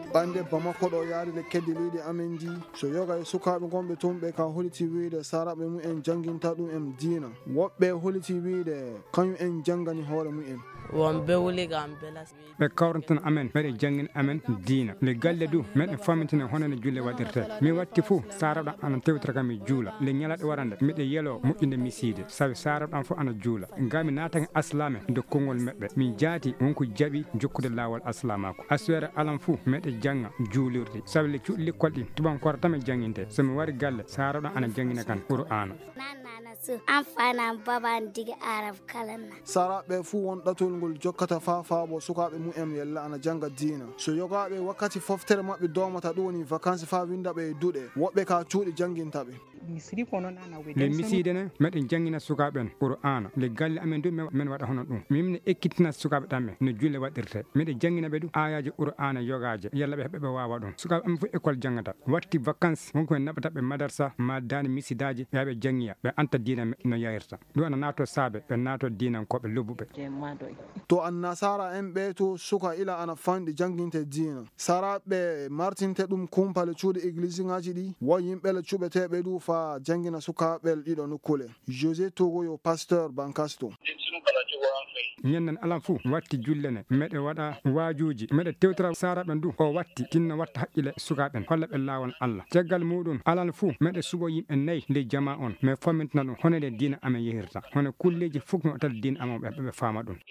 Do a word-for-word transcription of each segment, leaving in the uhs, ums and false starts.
bande Bamako ɗo yaade keddi leydi amen ndi so yoga e sukaɓe gonɓe toon ɓe ka holiti wiide saraɓe mumen janginta ɗum en diina woɓɓe holiti wiide kañum en jangani hoore mumen wonɓe wuli gam belas ɓe kawrantan amen meɗe jangin amen diina le galle du meɗe famintine honone julle waɗirte mi watti fou saraɗam ana tewtata kam e juula le ñalaɗe warande miɗe yelo moƴƴinde miside saabi saraɗam fof ana juula ngami natake aslame de konngol meɓɓe min jaati wonko jaaɓi jokkude lawol aslamako aswere alam fou meɗe jangga juulirde saabi le cuuɗi l'école ɗi tubankore tan e janginte somi wari galle saraɗam ana jangina kan Qur'ana an fana baban diga arab kalanna saraɓe fuu won ɗatol ngol jokkata fa faabo sukaɓe mumen yella ana janga diina so yogaɓe wakkati foftere mabɓe domata ɗum woni vacances fa windaɓe e duɗe woɓɓe ka cuuɗi jangintaɓe le misidene meɗen jangina sukaɓen Qur'ana le galle amen du men waɗa hono ɗum mimne ekkitina sukaɓe ɗamme no julle waɗirte miɗe jangina ɓe du ayaji Qur'ana yogaje yalla ɓe heɓe ɓe wawa ɗum sukaɓe amen fof école jangata watti vacances wonko ɓe naɓataɓe madarsa ma dani misidaji yaɓe jangiya ɓe anta diina no yayirta ɗum ana nato saabe ɓe nato dinankoɓe lobbuɓe to an nasara en ɓe to suka ila ana fanɗi janginte diina saraɓe martinte ɗum kumpale cuuɗi église ngaji ɗi won yimɓele cuɓeteɓe du fa jangina sukaɓel ɗiɗo nukkule José Togo yo pasteur Bankasto ñanden alam fou watti jullene meɗe waɗa wajuji meɗe tewtira saraɓen du o watti tinno watta haqqile sukaɓen holla ɓe lawol Allah caggal muɗum alal fou meɗe suɓo yimɓe nayyi nde jama on mais fammintina ɗum honede diina amen yehirta hono kulleji fof no tata diina amen ɓe ɓe fama ɗum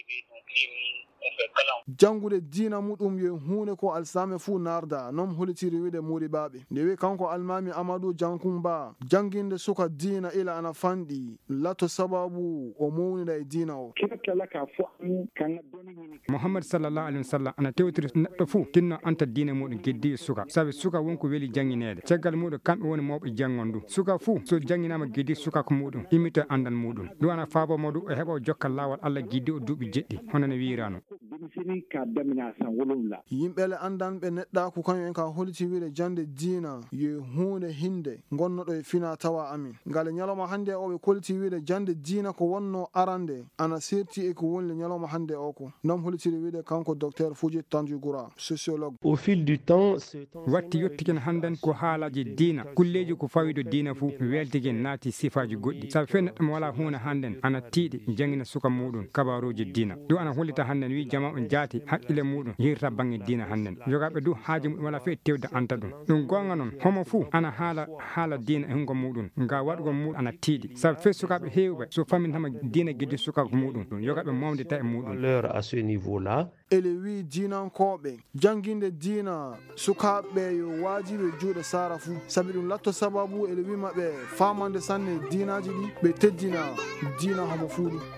jangude diina muɗum yo hunde ko alsame fuu narda non holitiri wiide muɗiɓaɓe nde wi kanko almami Amadou Jankumba janginde suka diina ila ana fanɗi latto sababu o mownida e diina o Muhammad sallallahu alaihi wasallam ana tewtiri neɗɗo fuu tinno anta diina muɗum geddi suka sabi suka wonko weeli janginede caggal muɗum kamɓe woni mawɓe jangon du suka fuu so janginama geddi suka ko muɗum imita andal muɗum ɗum ana fabomo du o heɓa o jokka lawol Allah giddi o duuɓi jeɗɗi hono no wirano yimɓele andanɓe neɗɗaku kañum en ka holiti wiide jande diina yo hunde hinde gonnoɗo e fina tawa amin ngale ñalawma hande o ɓe koliti wiide jande diina ko wonno arande ana serti e ko woni le ñalawma hande o ko nom holitiri wiide kanko docteur Fouji Tandigoura sociologue au fil du temps watti yettiken hannden ko haalaji diina kulleji ko fawido diina fou weltiken naati sifaji goɗɗi sabi fe neɗɗo mo wala hunde hannden ana tiiɗi jangina suka muɗum kabaruji diina ɗum ana hollita hannden wi jama on jaati haqqille muɗum yirta banggue diina hannden jogaɓe du haaji muɗum wala fe tewde anta ɗum ɗum gonga noon homo fou ana haala haala diina e hungo muɗum nga waɗugol muɗum ana tiiɗi sabi fe sukaɓe hewɓe so famintama diina gueddi sukako muɗum ɗum yogaɓe mawdita e muɗum à ce niveau là ele wi diinankoɓe janginde diina sukaɓe yo wajiɓe juuɗe sara fou sabi ɗum latto sababu ele wimaɓe famande sanne diinaji ɗi ɓe teddina diina homo fuu ɗum